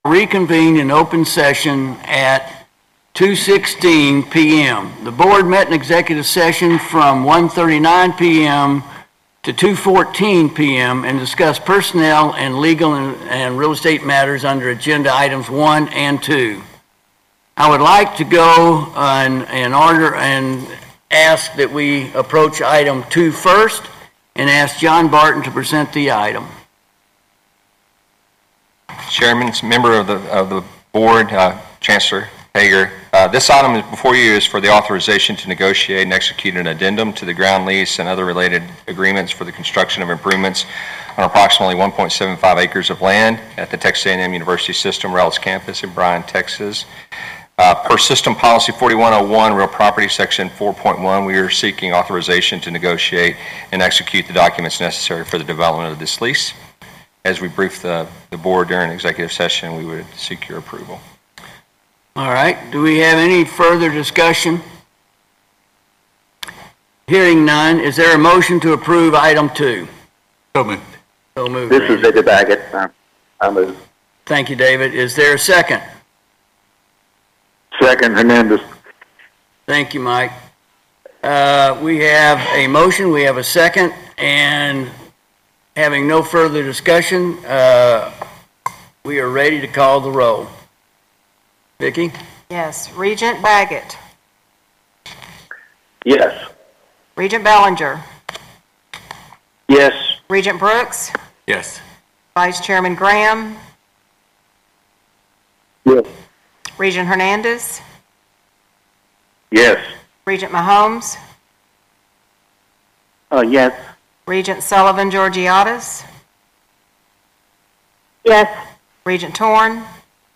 reconvened in open session at 2:16 p.m. The board met in executive session from 1:39 p.m. to 2:14 p.m. and discussed personnel and legal and real estate matters under agenda items 1 and 2. I would like to go in order and ask that we approach item 2 first and ask John Barton to present the item. Chairman, member of the board, Chancellor Hager, this item is before you is for the authorization to negotiate and execute an addendum to the ground lease and other related agreements for the construction of improvements on approximately 1.75 acres of land at the Texas A&M University System Rallis campus in Bryan, Texas. Per System Policy 4101, Real Property Section 4.1, we are seeking authorization to negotiate and execute the documents necessary for the development of this lease. As we briefed the board during executive session, we would seek your approval. All right. Do we have any further discussion? Hearing none, is there a motion to approve item 2? So moved. So moved. This is David Baggett. I move. Thank you, David. Is there a second? Second, Hernandez. Thank you, Mike. We have a motion, we have a second, and having no further discussion, we are ready to call the roll. Vicki? Yes. Regent Baggett. Yes. Regent Bellinger. Yes. Regent Brooks. Yes. Vice Chairman Graham. Yes. Regent Hernandez. Yes. Regent Mahomes. Yes. Regent Sullivan Georgiadis. Yes. Regent Torn.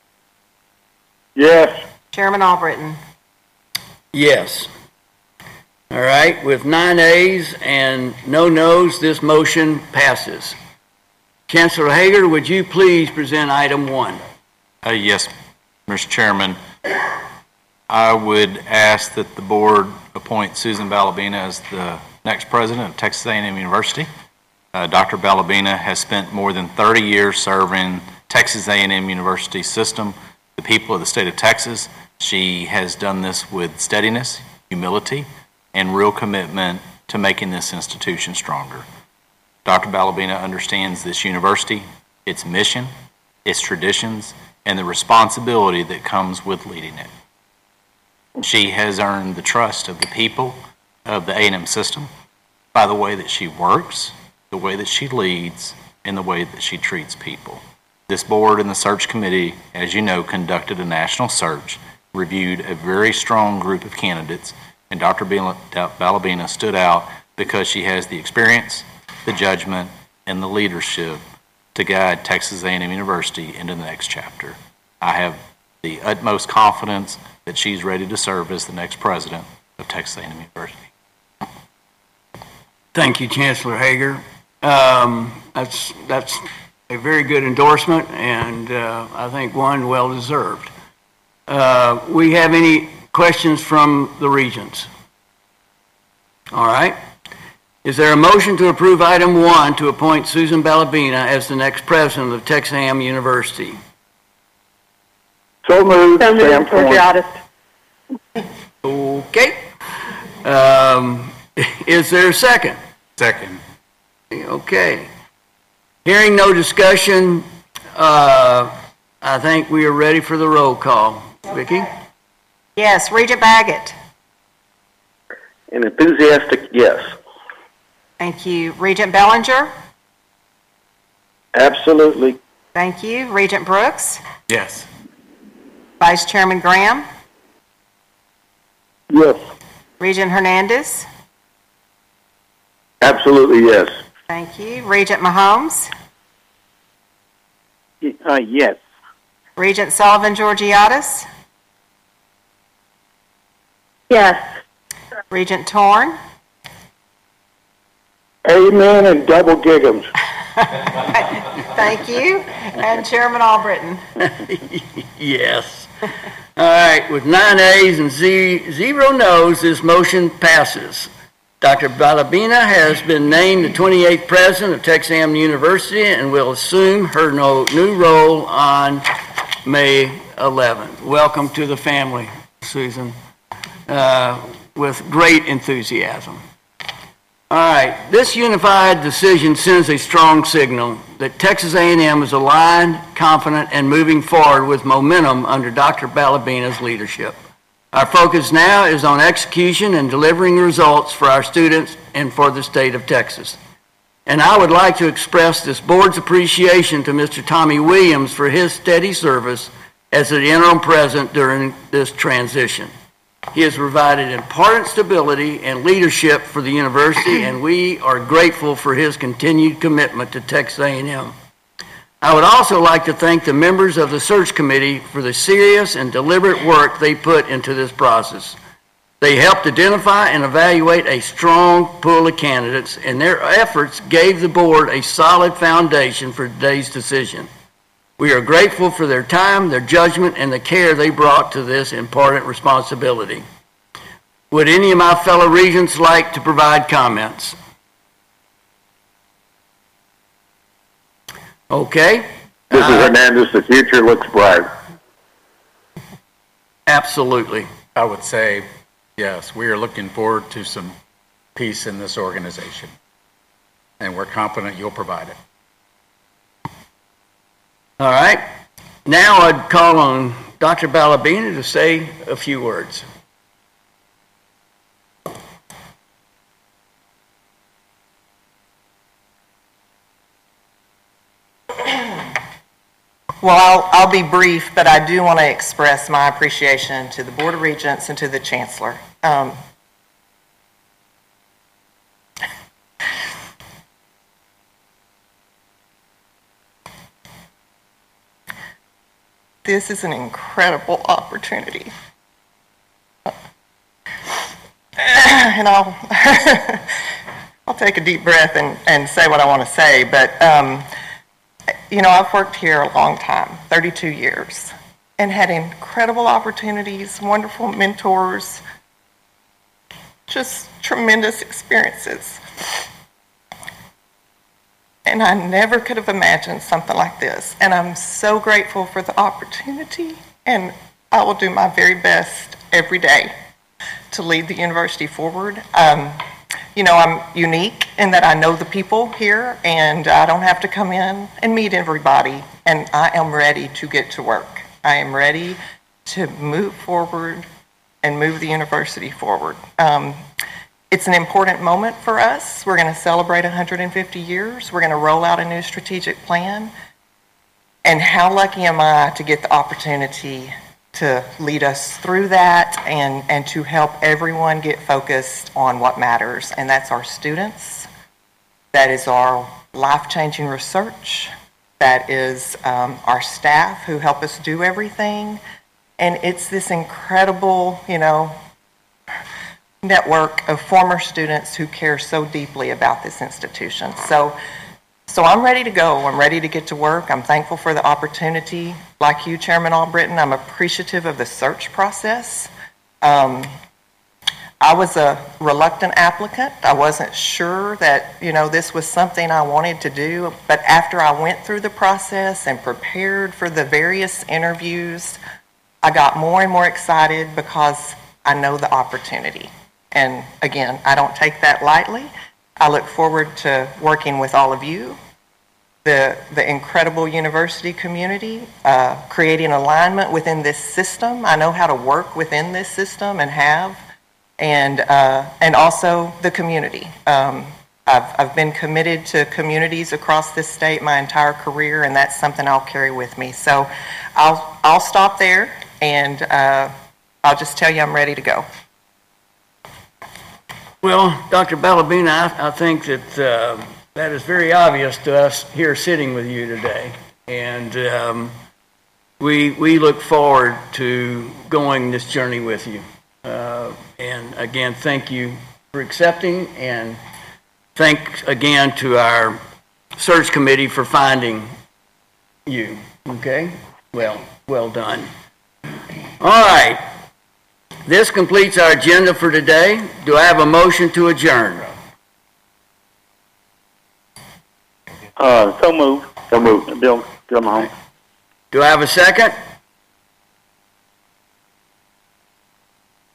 Yes. Chairman Albritton. Yes. All right, with 9 ayes and no noes, this motion passes. Chancellor Hager, would you please present item 1? Yes, Mr. Chairman. I would ask that the board appoint Susan Balabina as the next president of Texas A&M University. Dr. Balabina has spent more than 30 years serving Texas A&M University system, the people of the state of Texas. She has done this with steadiness, humility, and real commitment to making this institution stronger. Dr. Balabina understands this university, its mission, its traditions, and the responsibility that comes with leading it. She has earned the trust of the people of the A&M system by the way that she works, the way that she leads, and the way that she treats people. This board and the search committee, as you know, conducted a national search, reviewed a very strong group of candidates, and Dr. Balabina stood out because she has the experience, the judgment, and the leadership to guide Texas A&M University into the next chapter. I have the utmost confidence that she's ready to serve as the next president of Texas A&M University. Thank you, Chancellor Hager. That's a very good endorsement, and I think one well-deserved. We have any questions from the regents? All right. Is there a motion to approve item 1 to appoint Susan Balabina as the next president of Texas A&M University? So moved. Okay. Is there a second? Second. Okay. Hearing no discussion, I think we are ready for the roll call. Vicki? Yes. Regent Baggett. An enthusiastic yes. Thank you. Regent Bellinger. Absolutely. Thank you. Regent Brooks. Yes. Vice Chairman Graham. Yes. Regent Hernandez. Absolutely yes. Thank you. Regent Mahomes. Yes. Regent Sullivan Georgiadis. Yes. Regent Torn. Amen and double gigums. Thank you. And Chairman Albritton. Yes. All right, with 9 ayes and 0 noes, this motion passes. Dr. Balabina has been named the 28th president of Texas A&M University and will assume her new role on May 11th. Welcome to the family, Susan, with great enthusiasm. All right, this unified decision sends a strong signal that Texas A&M is aligned, confident, and moving forward with momentum under Dr. Balabina's leadership. Our focus now is on execution and delivering results for our students and for the state of Texas. And I would like to express this board's appreciation to Mr. Tommy Williams for his steady service as the interim president during this transition. He has provided important stability and leadership for the university, and we are grateful for his continued commitment to Texas A&M. I would also like to thank the members of the search committee for the serious and deliberate work they put into this process. They helped identify and evaluate a strong pool of candidates, and their efforts gave the board a solid foundation for today's decision. We are grateful for their time, their judgment, and the care they brought to this important responsibility. Would any of my fellow regents like to provide comments? Okay. Mrs. Hernandez, the future looks bright. Absolutely. I would say, yes, we are looking forward to some peace in this organization, and we're confident you'll provide it. All right. Now I'd call on Dr. Balabina to say a few words. Well, I'll be brief, but I do want to express my appreciation to the Board of Regents and to the Chancellor. This is an incredible opportunity. And I'll take a deep breath and say what I want to say, but you know, I've worked here a long time, 32 years, and had incredible opportunities, wonderful mentors, just tremendous experiences. And I never could have imagined something like this. And I'm so grateful for the opportunity, and I will do my very best every day to lead the university forward. You know, I'm unique in that I know the people here, and I don't have to come in and meet everybody, and I am ready to get to work. I am ready to move forward and move the university forward. It's an important moment for us. We're going to celebrate 150 years. We're going to roll out a new strategic plan. And how lucky am I to get the opportunity to lead us through that and to help everyone get focused on what matters. And that's our students. That is our life-changing research. That is our staff who help us do everything. And it's this incredible, you know, network of former students who care so deeply about this institution. So I'm ready to go. I'm ready to get to work. I'm thankful for the opportunity. Like you, Chairman Albritton, I'm appreciative of the search process. I was a reluctant applicant. I wasn't sure that, you know, this was something I wanted to do. But after I went through the process and prepared for the various interviews, I got more and more excited because I know the opportunity. And again, I don't take that lightly. I look forward to working with all of you, the incredible university community, creating alignment within this system. I know how to work within this system and have, and also the community. I've been committed to communities across this state my entire career, and that's something I'll carry with me. So I'll stop there, and I'll just tell you I'm ready to go. Well, Dr. Balabina, I think that that is very obvious to us here sitting with you today. And we look forward to going this journey with you. And again, thank you for accepting, and thanks again to our search committee for finding you. Okay? Well done. All right. This completes our agenda for today. Do I have a motion to adjourn? So moved. So moved. Bill Mahoney. Do I have a second?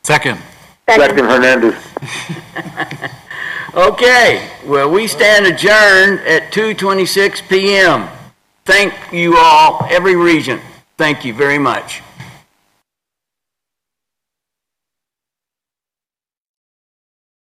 Second. Second Hernandez. Okay, well, we stand adjourned at 2:26 PM. Thank you all, every region. Thank you very much.